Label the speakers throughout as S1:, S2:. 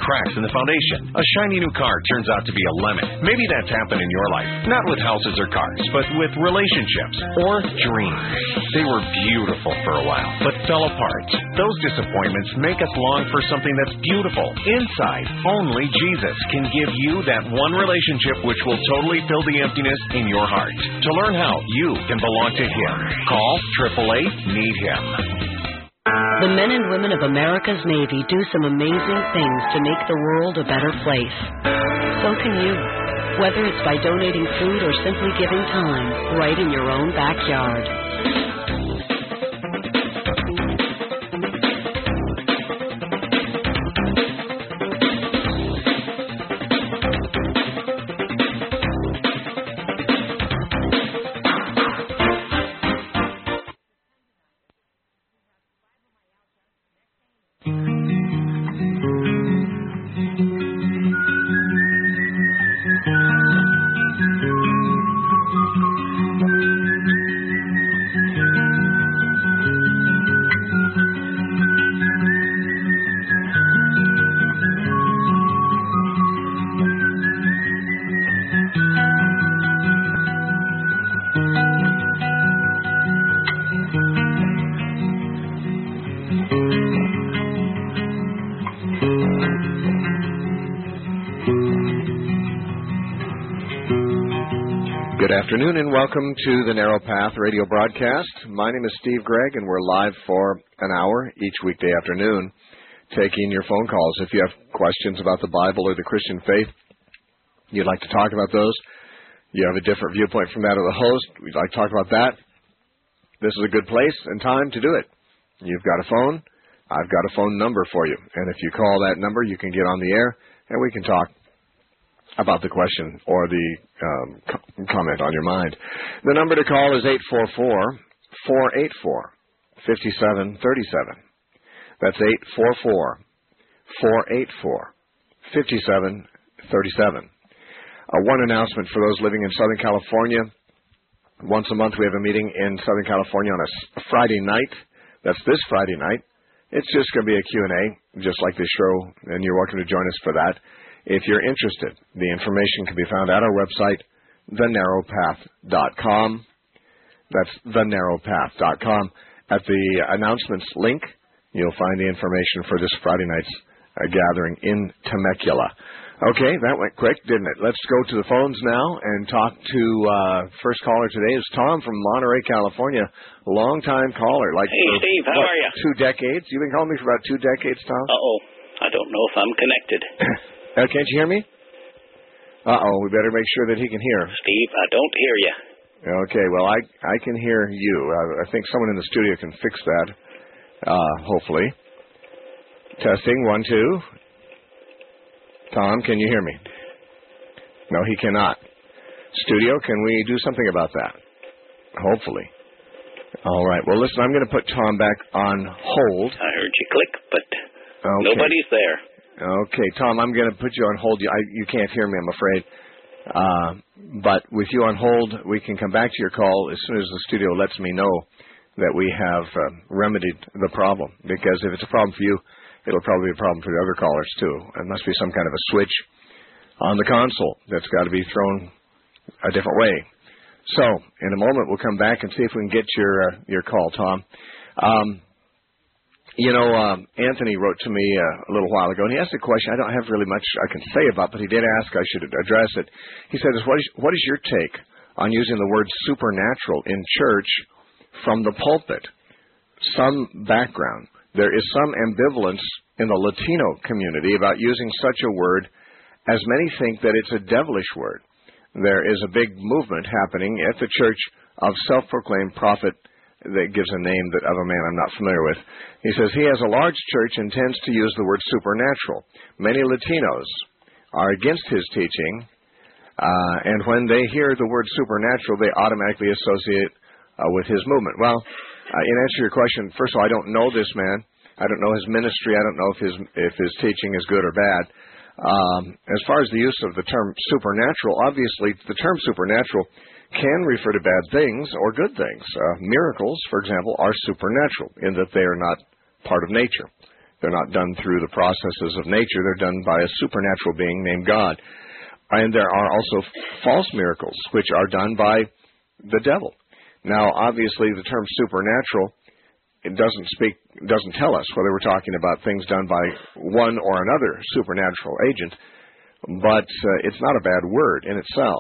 S1: cracks in the foundation. A shiny new car turns out to be a lemon. Maybe that's happened in your life. Not with houses or cars, but with relationships or dreams. They were beautiful for a while, but fell apart. Those disappointments make us long for something that's beautiful inside. Only Jesus can give you that one relationship which will totally fill the emptiness in your heart. To learn how you can belong to Him, call 888-NEED-HIM.
S2: The men and women of America's Navy do some amazing things to make the world a better place. So can you. Whether it's by donating food or simply giving time right in your own backyard.
S3: Good afternoon and welcome to the Narrow Path radio broadcast. My name is Steve Gregg and we're live for an hour each weekday afternoon taking your phone calls. If you have questions about the Bible or the Christian faith, you'd like to talk about those, you have a different viewpoint from that of the host, we'd like to talk about that, this is a good place and time to do it. You've got a phone, I've got a phone number for you, and if you call that number you can get on the air and we can talk about the question or the comment on your mind. The number to call is 844-484-5737. That's 844-484-5737. One announcement for those living in Southern California. Once a month we have a meeting in Southern California on a Friday night. That's this Friday night. It's just going to be a Q&A, just like this show, and you're welcome to join us for that. If you're interested, the information can be found at our website, thenarrowpath.com. That's thenarrowpath.com. At the announcements link, you'll find the information for this Friday night's gathering in Temecula. Okay, that went quick, didn't it? Let's go to the phones now and talk to first caller today is Tom from Monterey, California. Long-time caller.
S4: Hey, Steve, how are you?
S3: 2 decades? You've been calling me for about 2 decades, Tom?
S4: Uh-oh. I don't know if I'm connected.
S3: Can't you hear me? We better make sure that he can hear.
S4: Steve, I don't hear you.
S3: Okay, well, I can hear you. I think someone in the studio can fix that, hopefully. Testing, 1, 2. Tom, can you hear me? No, he cannot. Studio, can we do something about that? Hopefully. All right, well, listen, I'm going to put Tom back on hold.
S4: I heard you click, but nobody's there.
S3: Okay, Tom, I'm going to put you on hold. You can't hear me, I'm afraid. But with you on hold, we can come back to your call as soon as the studio lets me know that we have remedied the problem. Because if it's a problem for you, it'll probably be a problem for the other callers, too. It must be some kind of a switch on the console that's got to be thrown a different way. So, in a moment, we'll come back and see if we can get your call, Tom. Anthony wrote to me a little while ago, and he asked a question I don't have really much I can say about, but he did ask I should address it. He said, what is your take on using the word supernatural in church from the pulpit? Some background. There is some ambivalence in the Latino community about using such a word, as many think that it's a devilish word. There is a big movement happening at the Church of Self-Proclaimed Prophet that gives a name of a man I'm not familiar with. He says he has a large church and tends to use the word supernatural. Many Latinos are against his teaching, and when they hear the word supernatural, they automatically associate with his movement. Well, in answer to your question, first of all, I don't know this man. I don't know his ministry. I don't know if his teaching is good or bad. As far as the use of the term supernatural, obviously the term supernatural can refer to bad things or good things. Miracles, for example, are supernatural in that they are not part of nature. They're not done through the processes of nature. They're done by a supernatural being named God. And there are also false miracles, which are done by the devil. Now, obviously, the term supernatural, it doesn't tell us whether we're talking about things done by one or another supernatural agent, but it's not a bad word in itself.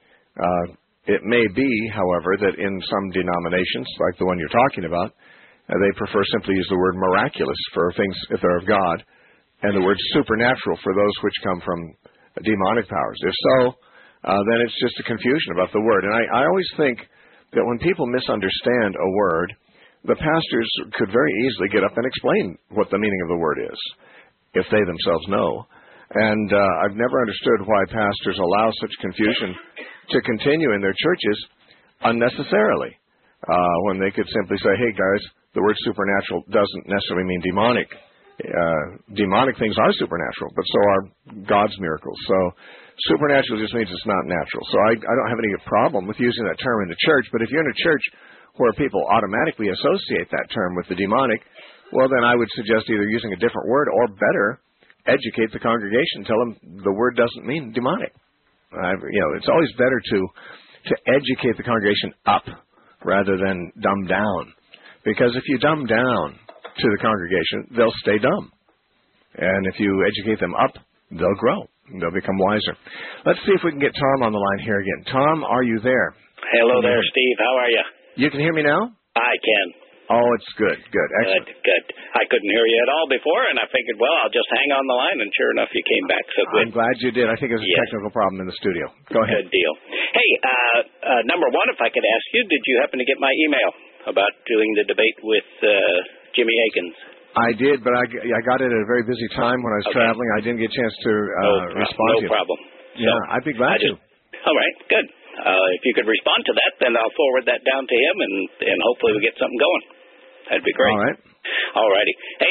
S3: It may be, however, that in some denominations, like the one you're talking about, they prefer simply use the word miraculous for things if they're of God, and the word supernatural for those which come from demonic powers. If so, then it's just a confusion about the word. And I always think that when people misunderstand a word, the pastors could very easily get up and explain what the meaning of the word is, if they themselves know. And I've never understood why pastors allow such confusion to continue in their churches unnecessarily, when they could simply say, hey, guys, the word supernatural doesn't necessarily mean demonic. Demonic things are supernatural, but so are God's miracles. So supernatural just means it's not natural. So I don't have any problem with using that term in the church, but if you're in a church where people automatically associate that term with the demonic, well, then I would suggest either using a different word or better, educate the congregation, tell them the word doesn't mean demonic. It's always better to educate the congregation up rather than dumb down. Because if you dumb down to the congregation, they'll stay dumb. And if you educate them up, they'll grow. They'll become wiser. Let's see if we can get Tom on the line here again. Tom, are you there?
S4: Hello there, Steve. How are you?
S3: You can hear me now?
S4: I can.
S3: Oh, it's good. Good. Excellent.
S4: Good. I couldn't hear you at all before, and I figured, well, I'll just hang on the line, and sure enough, you came back. So good.
S3: I'm glad you did. I think it was a technical problem in the studio. Go ahead.
S4: Good deal. Hey, number one, if I could ask you, did you happen to get my email about doing the debate with Jimmy Akins?
S3: I did, but I got it at a very busy time when I was traveling. I didn't get a chance to respond to you.
S4: No problem.
S3: Yeah, I'd be glad to.
S4: All right, good. If you could respond to that, then I'll forward that down to him, and hopefully we get something going. That'd be great.
S3: All right.
S4: All righty. Hey,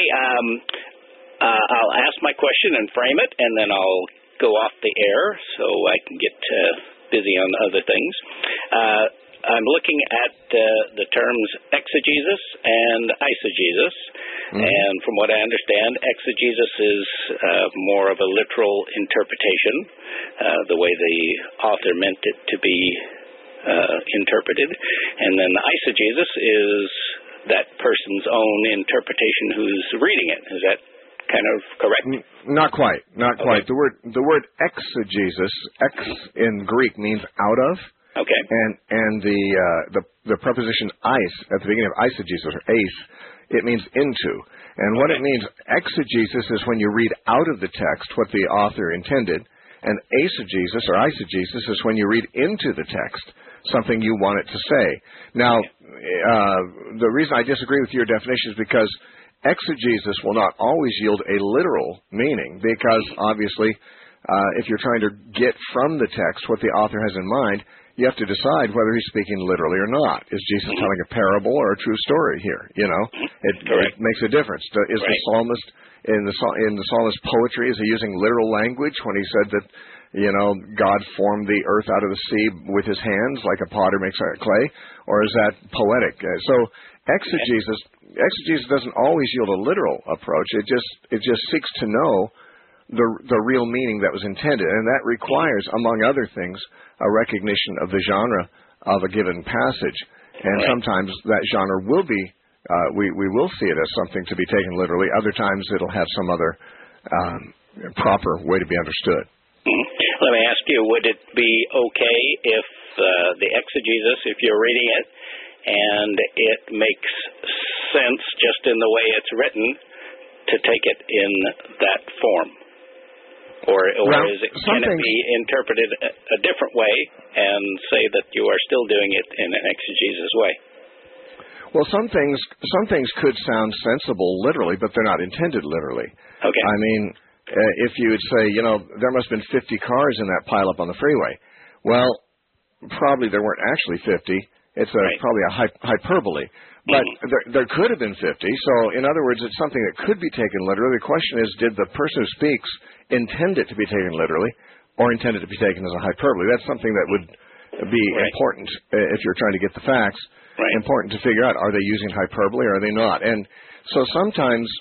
S4: I'll ask my question and frame it, and then I'll go off the air so I can get busy on other things. I'm looking at the terms exegesis and eisegesis, and from what I understand, exegesis is more of a literal interpretation, the way the author meant it to be interpreted, and then the eisegesis is that person's own interpretation who's reading it. Is that kind of correct?
S3: Not quite. Not quite. The word exegesis, ex in Greek means out of.
S4: Okay.
S3: And the preposition eis at the beginning of eisegesis or ace, it means into. And what it means, exegesis is when you read out of the text what the author intended, and eisegesis or eisegesis is when you read into the text something you want it to say. Now, the reason I disagree with your definition is because exegesis will not always yield a literal meaning, because obviously if you're trying to get from the text what the author has in mind, you have to decide whether he's speaking literally or not. Is Jesus telling a parable or a true story here? It makes a difference. Is the psalmist in the psalmist's poetry, is he using literal language when he said that God formed the earth out of the sea with his hands like a potter makes clay, or is that poetic? So exegesis doesn't always yield a literal approach. It just seeks to know the real meaning that was intended, and that requires, among other things, a recognition of the genre of a given passage. And sometimes that genre will be, we will see it as something to be taken literally. Other times it'll have some other proper way to be understood.
S4: Let me ask you, would it be okay if the exegesis, if you're reading it, and it makes sense just in the way it's written, to take it in that form? Or can it be interpreted a different way and say that you are still doing it in an exegesis way?
S3: Well, some things could sound sensible literally, but they're not intended literally.
S4: Okay.
S3: I mean, if you would say, there must have been 50 cars in that pileup on the freeway. Well, probably there weren't actually 50. It's probably a hyperbole. But there could have been 50. So, in other words, it's something that could be taken literally. The question is, did the person who speaks intend it to be taken literally or intend it to be taken as a hyperbole? That's something that would be important if you're trying to get the facts. Important to figure out, are they using hyperbole or are they not? And so sometimes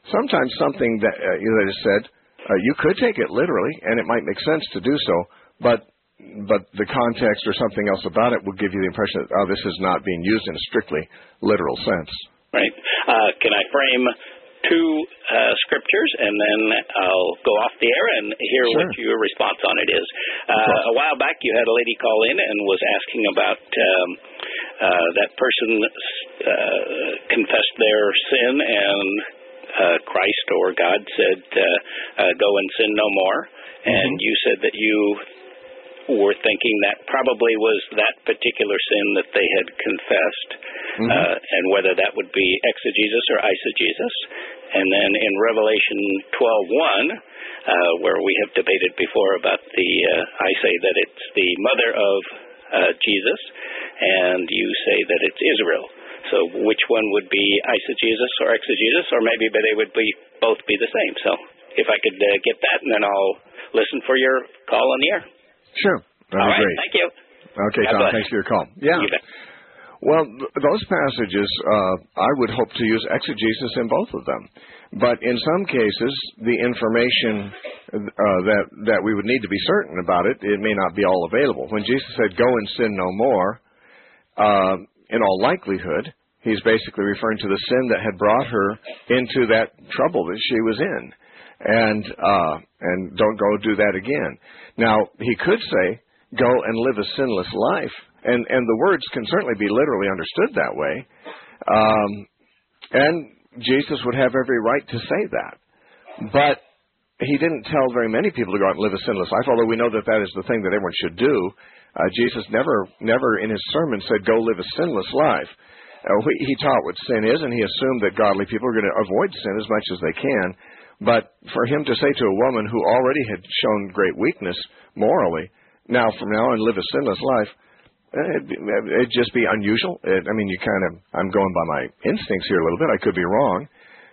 S3: sometimes something that is said, you could take it literally, and it might make sense to do so, but the context or something else about it will give you the impression that, this is not being used in a strictly literal sense.
S4: Right. Can I frame two scriptures, and then I'll go off the air and hear what your response on it is. A while back, you had a lady call in and was asking about that person confessed their sin, and Christ or God said, go and sin no more. And you said that you were thinking that probably was that particular sin that they had confessed, and whether that would be exegesis or eisegesis. And then in Revelation 12:1, where we have debated before about I say that it's the mother of Jesus, and you say that it's Israel. So which one would be eisegesis or exegesis, or maybe they would both be the same. So if I could get that, and then I'll listen for your call on the air.
S3: Sure. That'd be great.
S4: Thank you.
S3: Okay, Tom, thanks for your call. Yeah.
S4: You bet.
S3: Well, those passages, I would hope to use exegesis in both of them. But in some cases, the information that we would need to be certain about it may not be all available. When Jesus said, go and sin no more, in all likelihood, he's basically referring to the sin that had brought her into that trouble that she was in. And don't go do that again. Now, he could say, go and live a sinless life. And the words can certainly be literally understood that way. And Jesus would have every right to say that. But he didn't tell very many people to go out and live a sinless life, although we know that that is the thing that everyone should do. Jesus never in his sermon said, go live a sinless life. He taught what sin is, and he assumed that godly people are going to avoid sin as much as they can. But for him to say to a woman who already had shown great weakness morally, from now on live a sinless life, it'd just be unusual. I'm going by my instincts here a little bit. I could be wrong.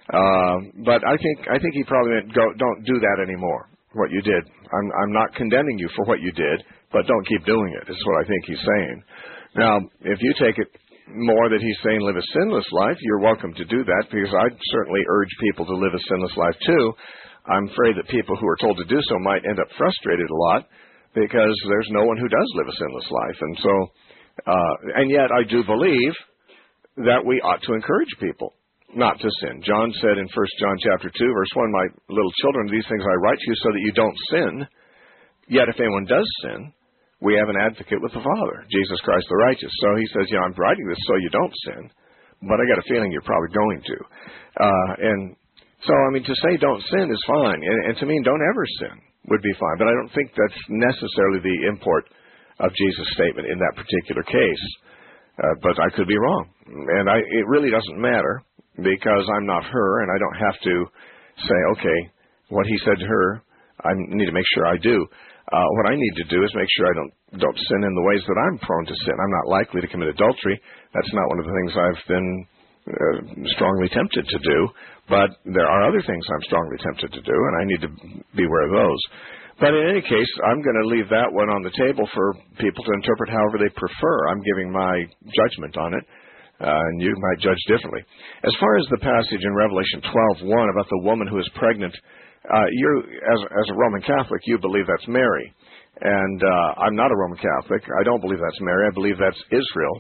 S3: But I think he probably meant, don't do that anymore, what you did. I'm not condemning you for what you did, but don't keep doing it, is what I think he's saying. Now, if you take it more that he's saying live a sinless life, you're welcome to do that, because I'd certainly urge people to live a sinless life too. I'm afraid that people who are told to do so might end up frustrated a lot, because there's no one who does live a sinless life. And so, and yet I do believe that we ought to encourage people not to sin. John said in 1 John chapter 2, verse 1, my little children, these things I write to you so that you don't sin. Yet if anyone does sin, we have an advocate with the Father, Jesus Christ the righteous. So he says, I'm writing this so you don't sin, but I got a feeling you're probably going to. And so, to say don't sin is fine. And to mean don't ever sin would be fine. But I don't think that's necessarily the import of Jesus' statement in that particular case. But I could be wrong. And it really doesn't matter, because I'm not her, and I don't have to say, okay, what he said to her, I need to make sure I do. What I need to do is make sure I don't sin in the ways that I'm prone to sin. I'm not likely to commit adultery. That's not one of the things I've been strongly tempted to do, but there are other things I'm strongly tempted to do, and I need to beware of those. But in any case, I'm going to leave that one on the table for people to interpret however they prefer. I'm giving my judgment on it, and you might judge differently. As far as the passage in Revelation 12:1 about the woman who is pregnant, you, as a Roman Catholic, you believe that's Mary. And I'm not a Roman Catholic. I don't believe that's Mary. I believe that's Israel.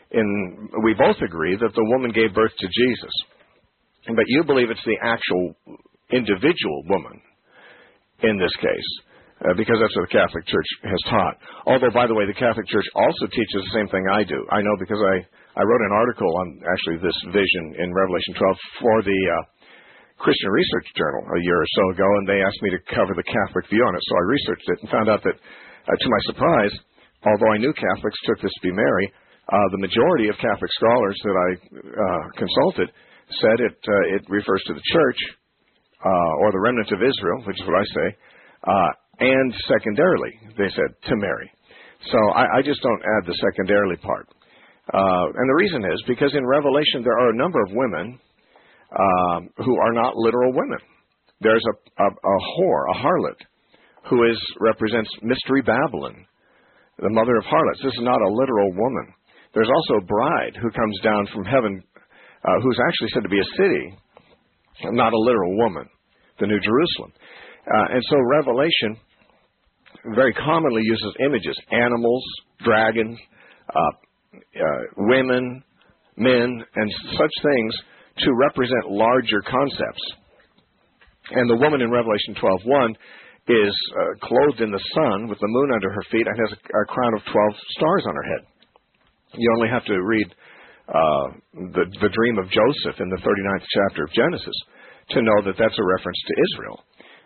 S3: We both agree that the woman gave birth to Jesus. But you believe it's the actual individual woman in this case, because that's what the Catholic Church has taught. Although, by the way, the Catholic Church also teaches the same thing I do. I know, because I wrote an article on actually this vision in Revelation 12 for the Christian Research Journal a year or so ago, and they asked me to cover the Catholic view on it. So I researched it and found out that, to my surprise, although I knew Catholics took this to be Mary, the majority of Catholic scholars that I consulted said it refers to the Church, or the remnant of Israel, which is what I say, and secondarily, they said, to Mary. So I just don't add the secondarily part. And the reason is because in Revelation there are a number of women who are not literal women. There's a whore, a harlot, who represents Mystery Babylon, the mother of harlots. This is not a literal woman. There's also a bride who comes down from heaven, who's actually said to be a city, not a literal woman, the New Jerusalem. And so Revelation very commonly uses images, animals, dragons, women, men, and such things to represent larger concepts. And the woman in Revelation 12:1 is clothed in the sun with the moon under her feet and has a crown of 12 stars on her head. You only have to read the dream of Joseph in the 39th chapter of Genesis to know that that's a reference to Israel.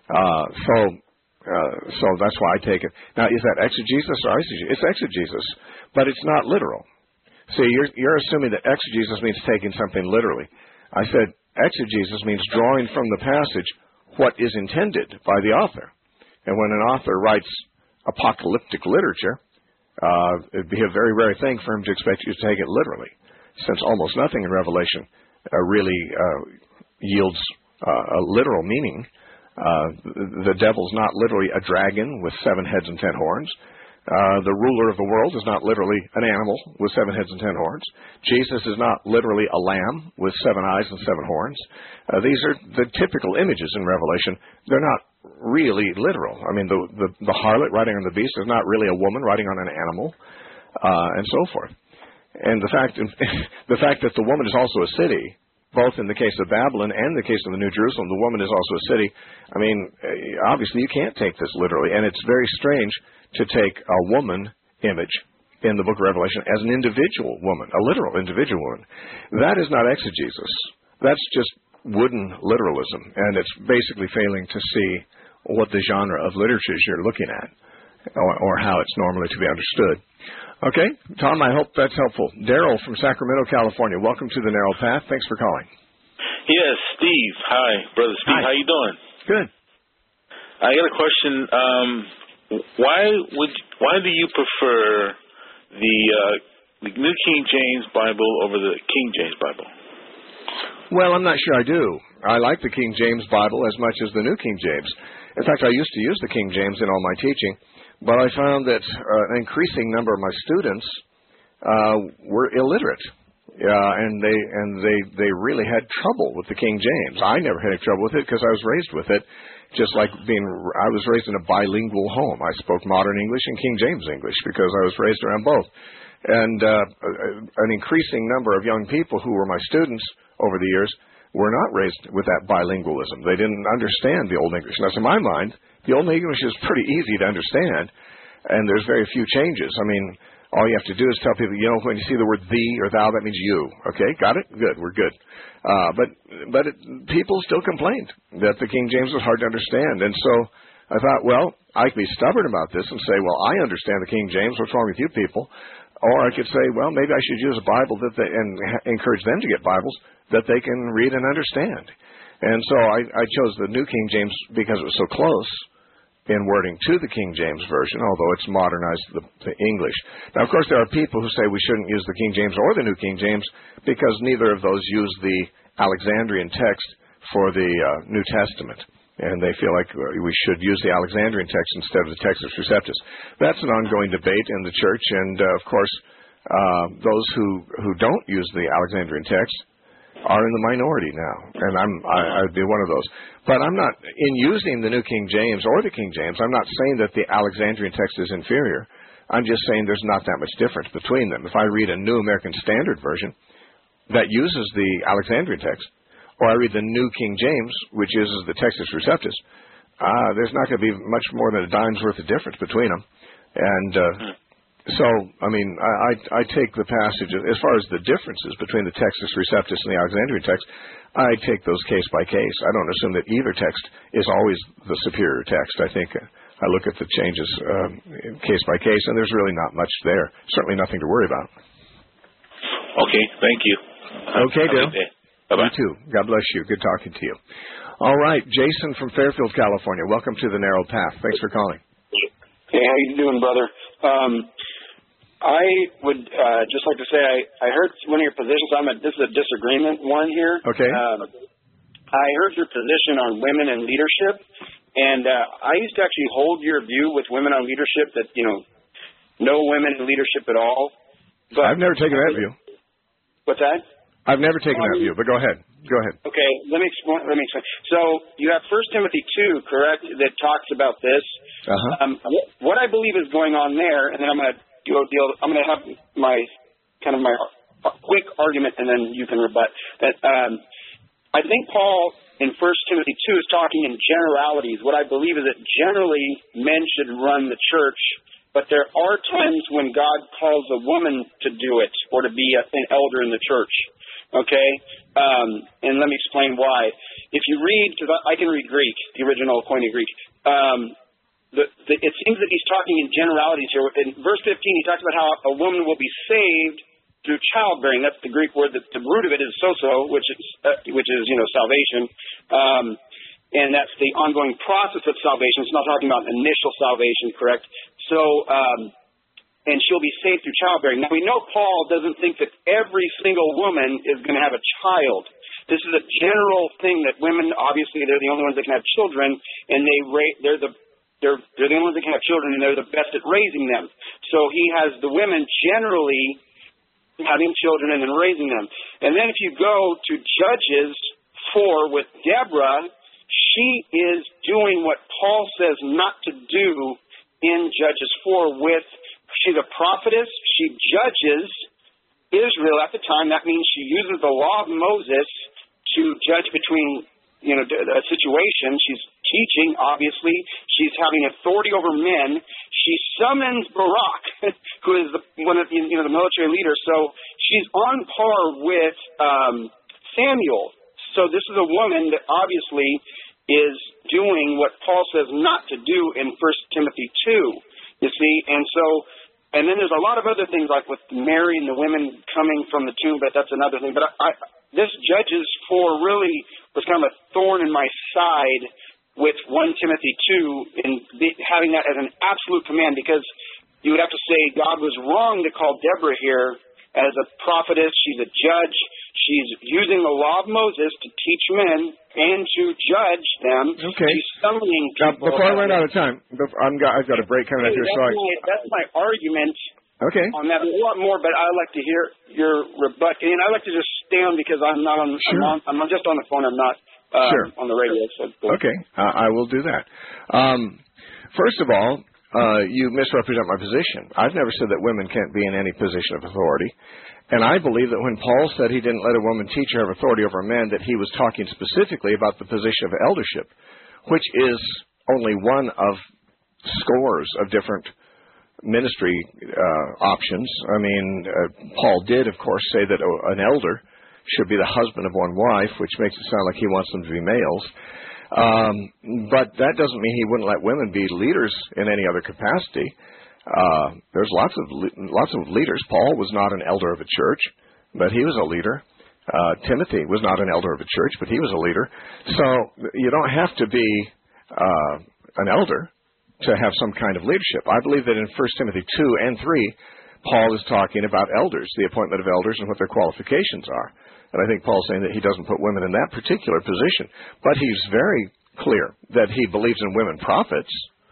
S3: So that's why I take it. Now, is that exegesis or eisegesis? It's exegesis, but it's not literal. See, you're assuming that exegesis means taking something literally. I said exegesis means drawing from the passage what is intended by the author. And when an author writes apocalyptic literature, it'd be a very rare thing for him to expect you to take it literally, since almost nothing in Revelation really yields a literal meaning. The devil's not literally a dragon with 7 heads and 10 horns. The ruler of the world is not literally an animal with 7 heads and 10 horns. Jesus is not literally a lamb with 7 eyes and 7 horns. These are the typical images in Revelation. They're not really literal. I mean, the harlot riding on the beast is not really a woman riding on an animal, and so forth. And the fact that the woman is also a city, both in the case of Babylon and the case of the New Jerusalem, the woman is also a city. I mean, obviously you can't take this literally, and it's very strange to take a woman image in the book of Revelation as an individual woman, a literal individual woman. That is not exegesis. That's just wooden literalism, and it's basically failing to see what the genre of literatures you're looking at, or how it's normally to be understood. Okay, Tom, I hope that's helpful. Daryl from Sacramento, California. Welcome to the Narrow Path. Thanks for calling.
S5: Yes, Steve. Hi, Brother Steve.
S3: Hi.
S5: How you doing?
S3: Good.
S5: I got a question. Why do you prefer the New King James Bible over the King James Bible?
S3: Well, I'm not sure I do. I like the King James Bible as much as the New King James. In fact, I used to use the King James in all my teaching, but I found that an increasing number of my students were illiterate, and they really had trouble with the King James. I never had any trouble with it because I was raised with it, just like I was raised in a bilingual home. I spoke modern English and King James English because I was raised around both. And an increasing number of young people who were my students over the years were not raised with that bilingualism. They didn't understand the Old English. Now, to my mind, the Old English is pretty easy to understand, and there's very few changes. I mean, all you have to do is tell people, when you see the word thee or thou, that means you. Okay, got it? Good, we're good. But people still complained that the King James was hard to understand. And so I thought, well, I could be stubborn about this and say, well, I understand the King James. What's wrong with you people? Or I could say, well, maybe I should use a Bible and encourage them to get Bibles that they can read and understand. And so I chose the New King James because it was so close in wording to the King James Version, although it's modernized the English. Now, of course, there are people who say we shouldn't use the King James or the New King James because neither of those use the Alexandrian text for the New Testament. And they feel like we should use the Alexandrian text instead of the Textus Receptus. That's an ongoing debate in the church, and of course, those who don't use the Alexandrian text are in the minority now, and I'd be one of those. But I'm not, in using the New King James or the King James, I'm not saying that the Alexandrian text is inferior. I'm just saying there's not that much difference between them. If I read a New American Standard Version that uses the Alexandrian text, or I read the New King James, which uses the Textus Receptus, there's not going to be much more than a dime's worth of difference between them. And so, I mean, I take the passage, as far as the differences between the Textus Receptus and the Alexandrian text, I take those case by case. I don't assume that either text is always the superior text. I think I look at the changes case by case, and there's really not much there. Certainly nothing to worry about.
S5: Okay, thank you.
S3: Okay, Dale.
S5: Bye-bye.
S3: You too. God bless you. Good talking to you. All right, Jason from Fairfield, California. Welcome to the Narrow Path. Thanks for calling.
S6: Hey, how you doing, brother? I would just like to say I heard one of your positions. This is a disagreement one here.
S3: Okay.
S6: I heard your position on women in leadership, and I used to actually hold your view with women on leadership that, no women in leadership at all. But
S3: I've never taken that view.
S6: What's that?
S3: I've never taken that view, but go ahead. Go ahead.
S6: Okay, let me explain. So you have 1 Timothy 2, correct, that talks about this.
S3: Uh-huh.
S6: What I believe is going on there, and then I'm going to have my quick argument, and then you can rebut that. I think Paul in 1 Timothy 2 is talking in generalities. What I believe is that generally men should run the church, but there are times when God calls a woman to do it or to be an elder in the church. Okay? And let me explain why. If you read, because I can read Greek, the original Koine Greek, it seems that he's talking in generalities here. In verse 15, he talks about how a woman will be saved through childbearing. That's the Greek word. The root of it is sozo, which is salvation. And that's the ongoing process of salvation. It's not talking about initial salvation, correct? So, and she'll be saved through childbearing. Now, we know Paul doesn't think that every single woman is going to have a child. This is a general thing that women, obviously, they're the only ones that can have children, and they're the only ones that can have children, and they're the best at raising them. So he has the women generally having children and then raising them. And then if you go to Judges 4 with Deborah, she is doing what Paul says not to do in Judges 4 with. She's a prophetess. She judges Israel at the time. That means she uses the law of Moses to judge between, a situation. She's teaching, obviously. She's having authority over men. She summons Barak, who is one of the military leaders. So she's on par with Samuel. So this is a woman that obviously is doing what Paul says not to do in 1 Timothy 2, you see. And then there's a lot of other things like with Mary and the women coming from the tomb, but that's another thing. But this Judges 4 really was kind of a thorn in my side with 1 Timothy 2 in having that as an absolute command, because you would have to say God was wrong to call Deborah here as a prophetess. She's a judge. She's using the law of Moses to teach men and to judge them.
S3: Okay.
S6: She's summoning people.
S3: Now, before I run out of time, I've got a break coming up here.
S6: That's my argument.
S3: Okay.
S6: On that, a lot more, but I'd like to hear your rebut. And I'd like to just stay on because I'm not on. Sure. I'm just on the phone. I'm not on the radio. So
S3: okay, I will do that. First of all, you misrepresent my position. I've never said that women can't be in any position of authority. And I believe that when Paul said he didn't let a woman teach or have authority over a man, that he was talking specifically about the position of eldership, which is only one of scores of different ministry options. I mean, Paul did, of course, say that an elder should be the husband of one wife, which makes it sound like he wants them to be males. But that doesn't mean he wouldn't let women be leaders in any other capacity. There's lots of leaders. Paul was not an elder of a church, but he was a leader. Timothy was not an elder of a church, but he was a leader. So you don't have to be an elder to have some kind of leadership. I believe that in 1 Timothy 2 and 3, Paul is talking about elders, the appointment of elders and what their qualifications are. And I think Paul's saying that he doesn't put women in that particular position. But he's very clear that he believes in women prophets.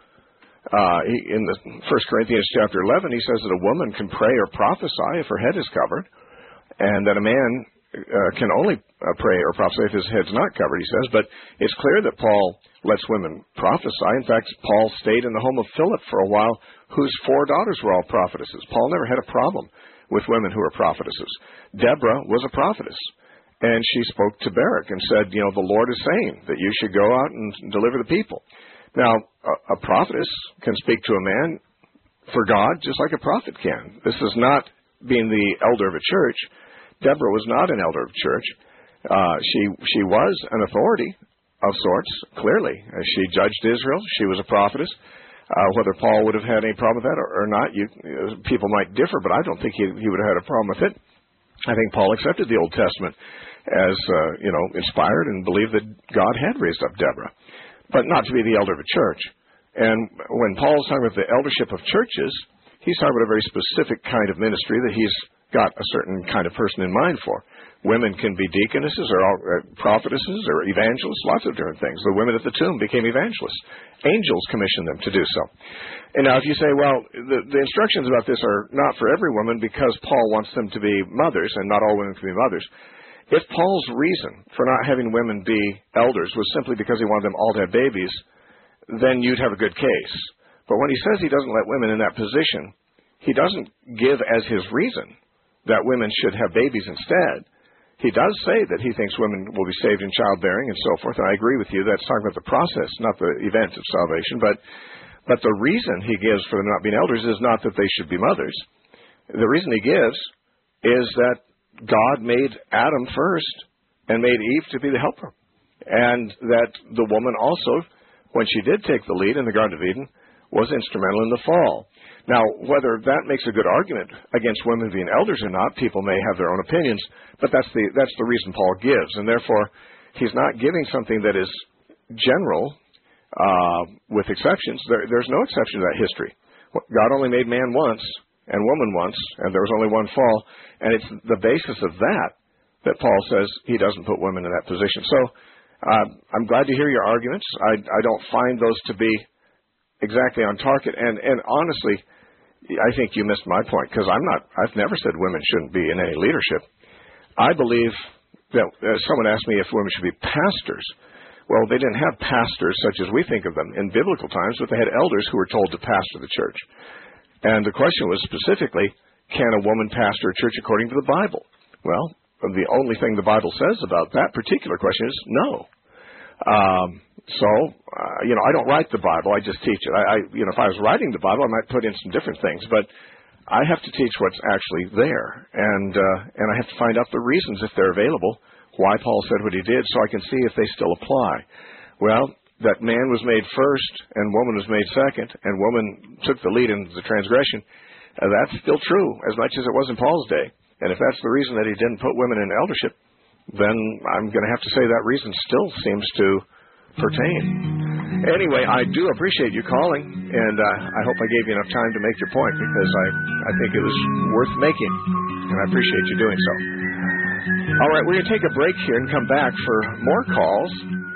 S3: In the 1 Corinthians chapter 11, he says that a woman can pray or prophesy if her head is covered, and that a man can only pray or prophesy if his head's not covered, he says. But it's clear that Paul lets women prophesy. In fact, Paul stayed in the home of Philip for a while, whose 4 daughters were all prophetesses. Paul never had a problem with women who were prophetesses. Deborah was a prophetess, and she spoke to Barak and said, the Lord is saying that you should go out and deliver the people. Now, a prophetess can speak to a man for God just like a prophet can. This is not being the elder of a church. Deborah was not an elder of a church. She was an authority of sorts, clearly. She judged Israel. She was a prophetess. Whether Paul would have had any problem with that or not, people might differ, but I don't think he would have had a problem with it. I think Paul accepted the Old Testament as, inspired and believed that God had raised up Deborah, but not to be the elder of a church. And when Paul's talking about the eldership of churches, he's talking about a very specific kind of ministry that he's got a certain kind of person in mind for. Women can be deaconesses or prophetesses or evangelists, lots of different things. The women at the tomb became evangelists. Angels commissioned them to do so. And now if you say, well, the instructions about this are not for every woman because Paul wants them to be mothers, and not all women can be mothers. If Paul's reason for not having women be elders was simply because he wanted them all to have babies, then you'd have a good case. But when he says he doesn't let women in that position, he doesn't give as his reason that women should have babies instead. He does say that he thinks women will be saved in childbearing and so forth, and I agree with you. That's talking about the process, not the event of salvation. But the reason he gives for them not being elders is not that they should be mothers. The reason he gives is that God made Adam first and made Eve to be the helper, and that the woman also, when she did take the lead in the Garden of Eden, was instrumental in the fall. Now, whether that makes a good argument against women being elders or not, people may have their own opinions, but that's the reason Paul gives, and therefore he's not giving something that is general with exceptions. There's no exception to that history. God only made man once and woman once, and there was only one fall, and it's the basis of that Paul says he doesn't put women in that position. So I'm glad to hear your arguments. I don't find those to be exactly on target, and honestly, I think you missed my point, because I've never said women shouldn't be in any leadership. I believe that someone asked me if women should be pastors. Well, they didn't have pastors such as we think of them in biblical times, but they had elders who were told to pastor the church. And the question was specifically, can a woman pastor a church according to the Bible? Well, the only thing the Bible says about that particular question is no. I don't write the Bible, I just teach it. If I was writing the Bible, I might put in some different things, but I have to teach what's actually there, and I have to find out the reasons, if they're available, why Paul said what he did, so I can see if they still apply. Well, that man was made first, and woman was made second, and woman took the lead in the transgression. That's still true, as much as it was in Paul's day. And if that's the reason that he didn't put women in eldership, then I'm going to have to say that reason still seems to pertain. Anyway, I do appreciate you calling, and I hope I gave you enough time to make your point, because I think it was worth making, and I appreciate you doing so. All right, we're going to take a break here and come back for more calls.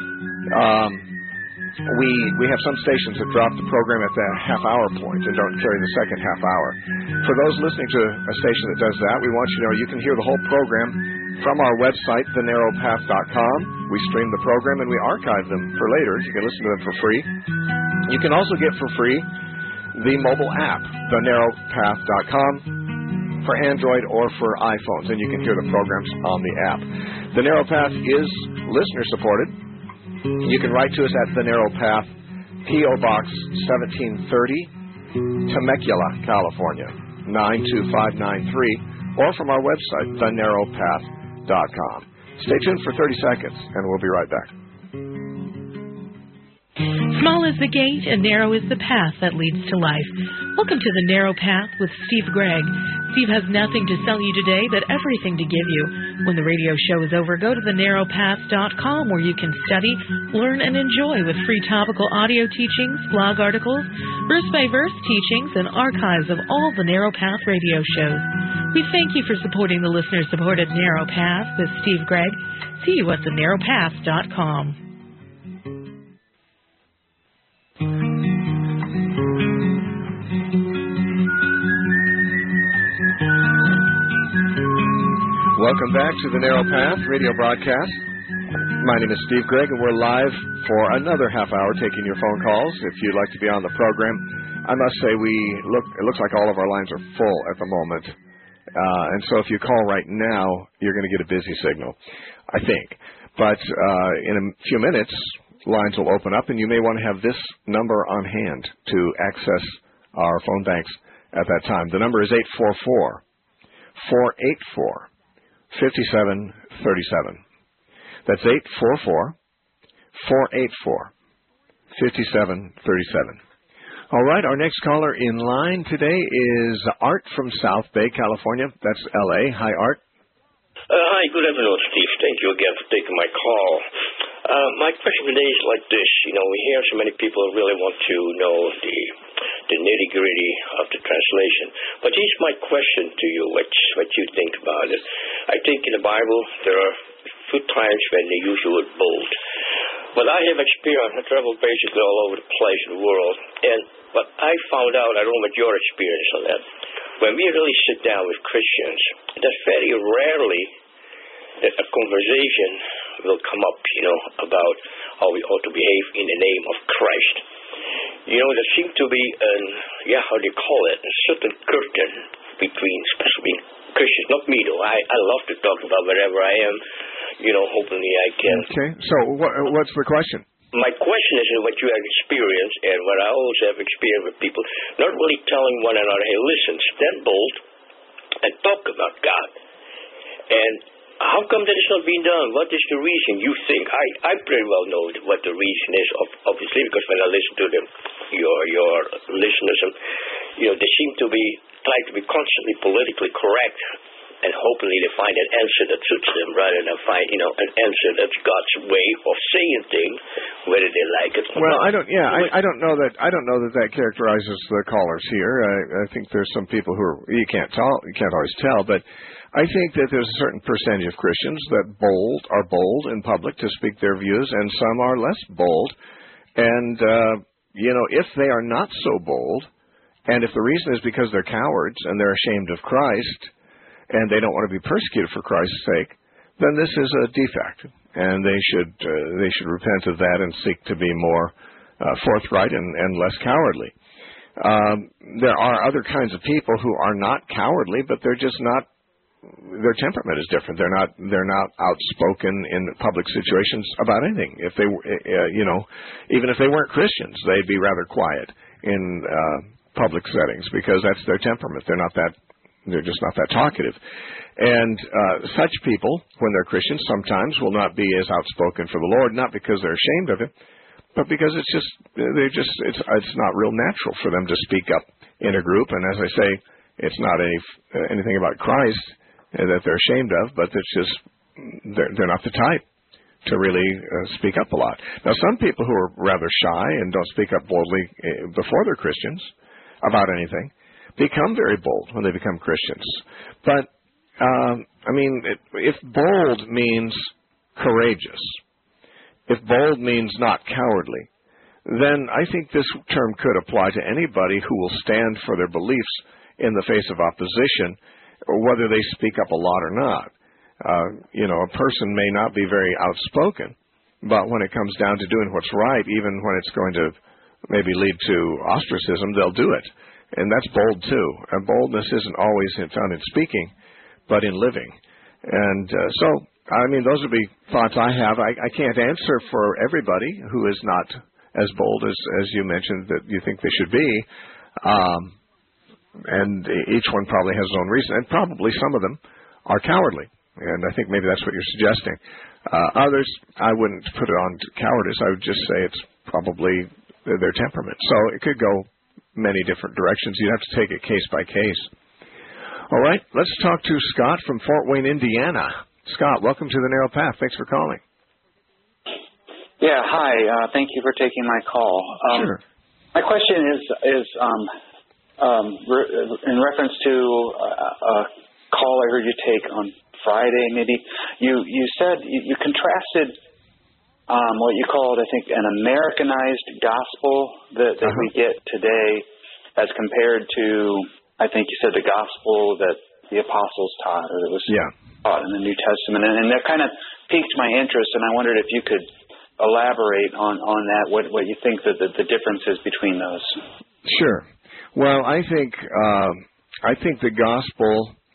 S3: We have some stations that drop the program at the half-hour point and don't carry the second half hour. For those listening to a station that does that, we want you to know you can hear the whole program from our website, thenarrowpath.com. We stream the program and we archive them for later. You can listen to them for free. You can also get for free the mobile app, thenarrowpath.com, for Android or for iPhones, and you can hear the programs on the app. The Narrow Path is listener-supported. You can write to us at The Narrow Path, P.O. Box 1730, Temecula, California, 92593, or from our website, thenarrowpath.com. Stay tuned for 30 seconds, and we'll be right back.
S7: Small is the gate and narrow is the path that leads to life. Welcome to The Narrow Path with Steve Gregg. Steve has nothing to sell you today, but everything to give you. When the radio show is over, go to thenarrowpath.com, where you can study, learn, and enjoy with free topical audio teachings, blog articles, verse-by-verse teachings, and archives of all the Narrow Path radio shows. We thank you for supporting the listener-supported Narrow Path with Steve Gregg. See you at thenarrowpath.com.
S3: Welcome back to the Narrow Path radio broadcast. My name is Steve Gregg, and we're live for another half hour taking your phone calls. If you'd like to be on the program, I must say it looks like all of our lines are full at the moment. And so if you call right now, you're going to get a busy signal, I think. But in a few minutes, lines will open up, and you may want to have this number on hand to access our phone banks at that time. The number is 844-484-5737. That's 844-484-5737. All right, our next caller in line today is Art from South Bay, California. That's L.A. Hi, Art.
S8: Hi, good afternoon, Steve. Thank you again for taking my call. My question today is like this. We hear so many people really want to know the nitty-gritty of the translation. But here's my question to you, what you think about it. I think in the Bible there are a few times when they use the word bold. But I have experience, I travel basically all over the place in the world, but I found out, I don't know what your experience on that, when we really sit down with Christians, that very rarely that a conversation will come up, about how we ought to behave in the name of Christ. There seems to be a certain curtain between, especially Christians, not me though. I love to talk about wherever I am, hopefully I can.
S3: Okay, so what's the question?
S8: My question is what you have experienced and what I also have experienced with people, not really telling one another, hey, listen, stand bold and talk about God. And how come that is not being done? What is the reason you think? I pretty well know what the reason is, obviously, because when I listen to them, your listeners, they seem to be trying to be constantly politically correct, and hopefully they find an answer that suits them rather than find, an answer that's God's way of saying things, whether they like it or
S3: not. I don't know that characterizes the callers here. I think there's some people who you can't always tell, but I think that there's a certain percentage of Christians that are bold in public to speak their views, and some are less bold. And if they are not so bold, and if the reason is because they're cowards and they're ashamed of Christ, and they don't want to be persecuted for Christ's sake, then this is a defect, and they should repent of that and seek to be more forthright and less cowardly. There are other kinds of people who are not cowardly, but they're just not. Their temperament is different. They're not outspoken in public situations about anything. If they, even if they weren't Christians, they'd be rather quiet in public settings because that's their temperament. They're just not that talkative. And such people, when they're Christians, sometimes will not be as outspoken for the Lord, not because they're ashamed of Him, but because it's not real natural for them to speak up in a group. And as I say, it's not anything about Christ that they're ashamed of, but it's just they're not the type to really speak up a lot. Now, some people who are rather shy and don't speak up boldly before they're Christians about anything become very bold when they become Christians. But, if bold means courageous, if bold means not cowardly, then I think this term could apply to anybody who will stand for their beliefs in the face of opposition, whether they speak up a lot or not. A person may not be very outspoken, but when it comes down to doing what's right, even when it's going to maybe lead to ostracism, they'll do it. And that's bold, too. And boldness isn't always found in speaking, but in living. And those would be thoughts I have. I can't answer for everybody who is not as bold as you mentioned that you think they should be. And each one probably has his own reason. And probably some of them are cowardly. And I think maybe that's what you're suggesting. Others, I wouldn't put it on cowardice. I would just say it's probably their temperament. So it could go many different directions. You'd have to take it case by case. All right, let's talk to Scott from Fort Wayne, Indiana. Scott, welcome to the Narrow Path. Thanks for calling.
S9: Yeah, hi. Thank you for taking my call.
S3: Sure.
S9: My question is in reference to a call I heard you take on Friday, maybe. You said, you contrasted what you called, I think, an Americanized gospel that we get today as compared to, I think you said, the gospel that the apostles taught, or that was taught in the New Testament. And that kind of piqued my interest, and I wondered if you could elaborate on that, what you think that the difference is between those.
S3: Sure. Well, I think the gospel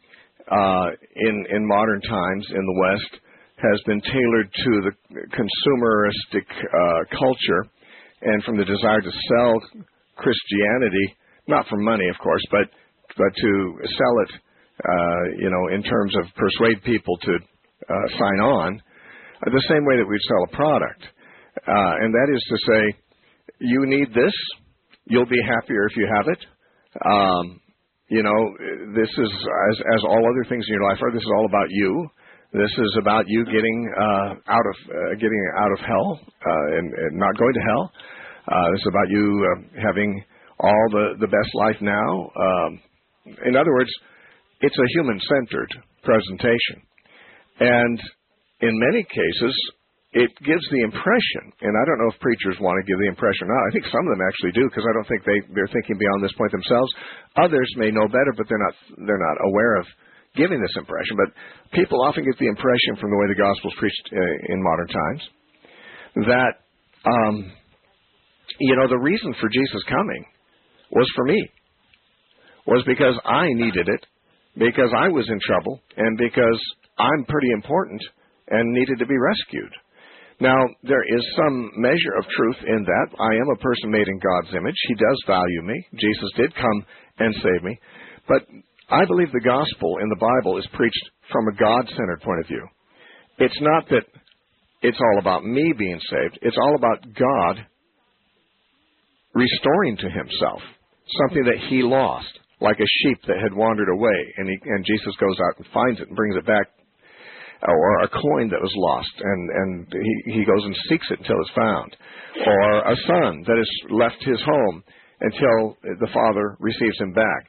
S3: in modern times in the West has been tailored to the consumeristic culture and from the desire to sell Christianity, not for money, of course, but to sell it, in terms of persuade people to sign on, the same way that we'd sell a product. And that is to say, you need this, you'll be happier if you have it. This is, as all other things in your life are, this is all about you. This is about you getting out of hell and not going to hell. This is about you having all the best life now. In other words, it's a human-centered presentation. And in many cases, it gives the impression, and I don't know if preachers want to give the impression or not. I think some of them actually do, because I don't think they're thinking beyond this point themselves. Others may know better, but they're not aware of, giving this impression, but people often get the impression from the way the gospel is preached in modern times that, the reason for Jesus coming was for me, was because I needed it, because I was in trouble, and because I'm pretty important and needed to be rescued. Now, there is some measure of truth in that. I am a person made in God's image. He does value me. Jesus did come and save me. But I believe the gospel in the Bible is preached from a God-centered point of view. It's not that it's all about me being saved. It's all about God restoring to himself something that he lost, like a sheep that had wandered away, and Jesus goes out and finds it and brings it back, or a coin that was lost, and he goes and seeks it until it's found, or a son that has left his home until the father receives him back.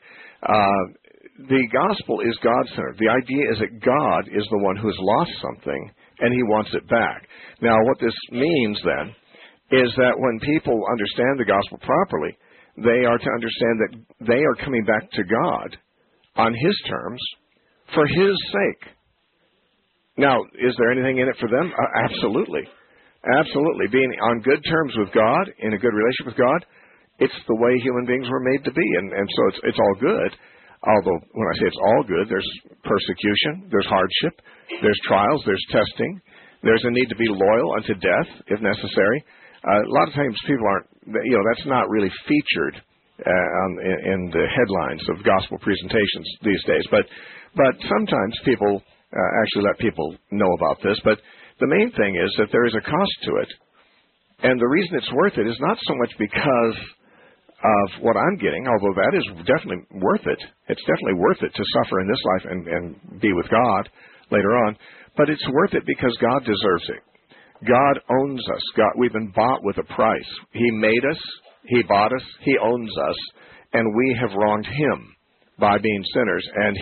S3: The gospel is God-centered. The idea is that God is the one who has lost something, and he wants it back. Now, what this means, then, is that when people understand the gospel properly, they are to understand that they are coming back to God on his terms for his sake. Now, is there anything in it for them? Absolutely. Absolutely. Being on good terms with God, in a good relationship with God, it's the way human beings were made to be, and so it's all good. Although, when I say it's all good, there's persecution, there's hardship, there's trials, there's testing, there's a need to be loyal unto death, if necessary. A lot of times people aren't, that's not really featured in the headlines of gospel presentations these days. But sometimes people actually let people know about this. But the main thing is that there is a cost to it. And the reason it's worth it is not so much because of what I'm getting, although that is definitely worth it. It's definitely worth it to suffer in this life and be with God later on. But it's worth it because God deserves it. God owns us. We've been bought with a price. He made us. He bought us. He owns us. And we have wronged him by being sinners. And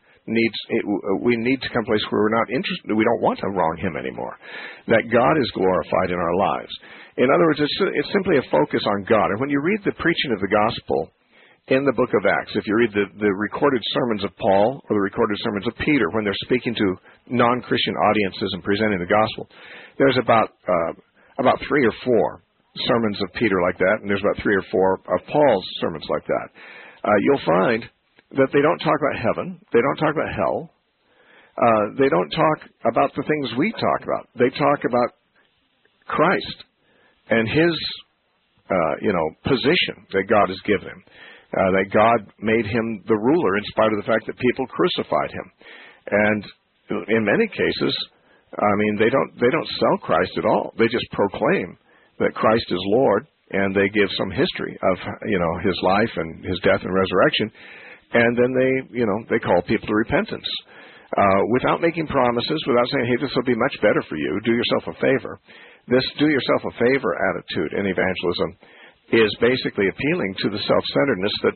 S3: we need to come to a place where we're not interested. We don't want to wrong him anymore. That God is glorified in our lives. In other words, it's simply a focus on God. And when you read the preaching of the gospel in the book of Acts, if you read the recorded sermons of Paul or the recorded sermons of Peter when they're speaking to non-Christian audiences and presenting the gospel, there's about 3 or 4 sermons of Peter like that, and there's about 3 or 4 of Paul's sermons like that. You'll find that they don't talk about heaven, they don't talk about hell, they don't talk about the things we talk about. They talk about Christ and his position that God has given him. That God made him the ruler in spite of the fact that people crucified him. And in many cases, they don't sell Christ at all. They just proclaim that Christ is Lord, and they give some history of his life and his death and resurrection, and then they call people to repentance without making promises, without saying, "Hey, this will be much better for you. Do yourself a favor." This "do yourself a favor" attitude in evangelism is basically appealing to the self-centeredness that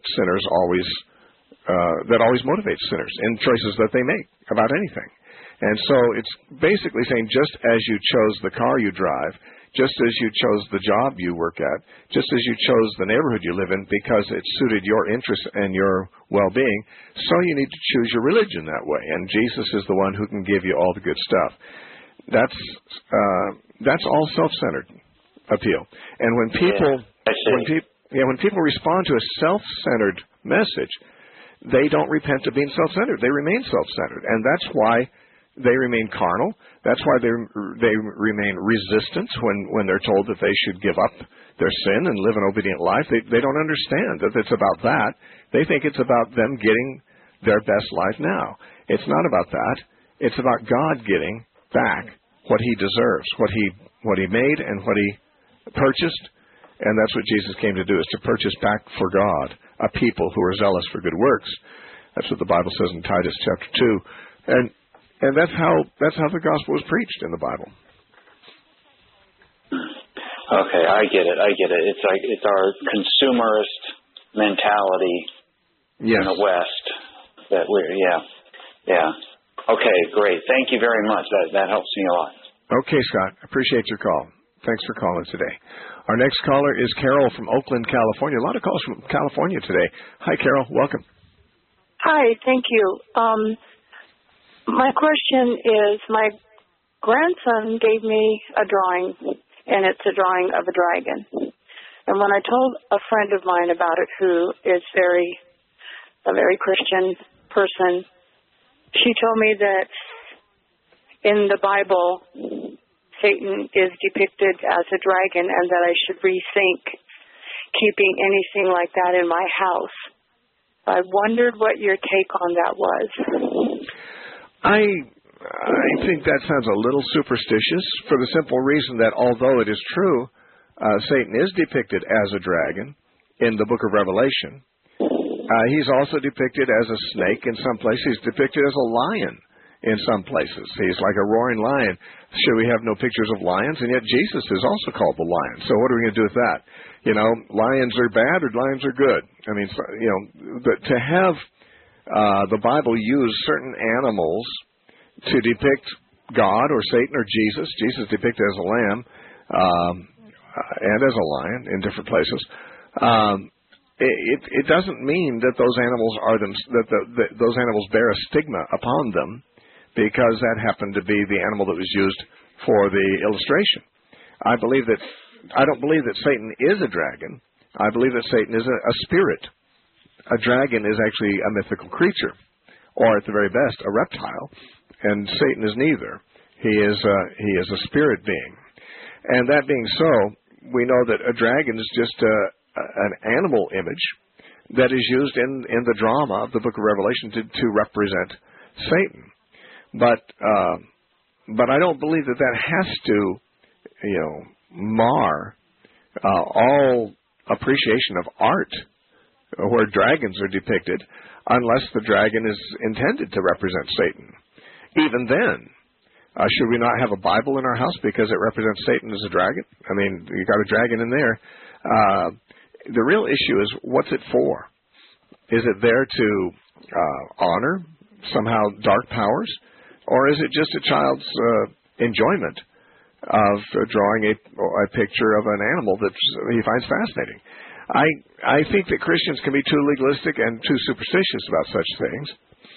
S3: always motivates sinners in choices that they make about anything. And so it's basically saying, just as you chose the car you drive, just as you chose the job you work at, just as you chose the neighborhood you live in because it suited your interests and your well-being, so you need to choose your religion that way. And Jesus is the one who can give you all the good stuff. That's all self-centered appeal. And when people when people respond to a self-centered message, they don't repent of being self-centered. They remain self-centered, and that's why they remain carnal. That's why they remain resistant when they're told that they should give up their sin and live an obedient life. They don't understand that it's about that. They think it's about them getting their best life now. It's not about that. It's about God getting back what he deserves, what he made and what he purchased. And that's what Jesus came to do, is to purchase back for God a people who are zealous for good works. That's what the Bible says in Titus chapter 2. And that's how the gospel was preached in the Bible.
S9: Okay, I get it. It's like it's our consumerist mentality in the West that yeah. Okay, great. Thank you very much. That helps me a lot.
S3: Okay, Scott. Appreciate your call. Thanks for calling today. Our next caller is Carol from Oakland, California. A lot of calls from California today. Hi, Carol. Welcome.
S10: Hi. Thank you. My question is, my grandson gave me a drawing, and it's a drawing of a dragon. And when I told a friend of mine about it, who is a very Christian person, she told me that in the Bible, Satan is depicted as a dragon, and that I should rethink keeping anything like that in my house. I wondered what your take on that was.
S3: I think that sounds a little superstitious, for the simple reason that although it is true, Satan is depicted as a dragon in the book of Revelation, he's also depicted as a snake in some places. He's depicted as a lion in some places. He's like a roaring lion. Sure, we have no pictures of lions, and yet Jesus is also called the lion. So what are we going to do with that? You know, lions are bad or lions are good. I mean, you know, but to have the Bible use certain animals to depict God or Satan or Jesus depicted as a lamb and as a lion in different places, it doesn't mean that those animals are those animals bear a stigma upon them, because that happened to be the animal that was used for the illustration. I don't believe that Satan is a dragon. I believe that Satan is a spirit. A dragon is actually a mythical creature, or at the very best, a reptile, and Satan is neither. He is a spirit being. And that being so, we know that a dragon is just an animal image that is used in the drama of the book of Revelation to represent Satan. But I don't believe that has to, you know, mar all appreciation of art where dragons are depicted, unless the dragon is intended to represent Satan. Even then, should we not have a Bible in our house because it represents Satan as a dragon? I mean, you got a dragon in there. The real issue is, what's it for? Is it there to honor somehow dark powers? Or is it just a child's enjoyment of drawing a picture of an animal that he finds fascinating? I think that Christians can be too legalistic and too superstitious about such things.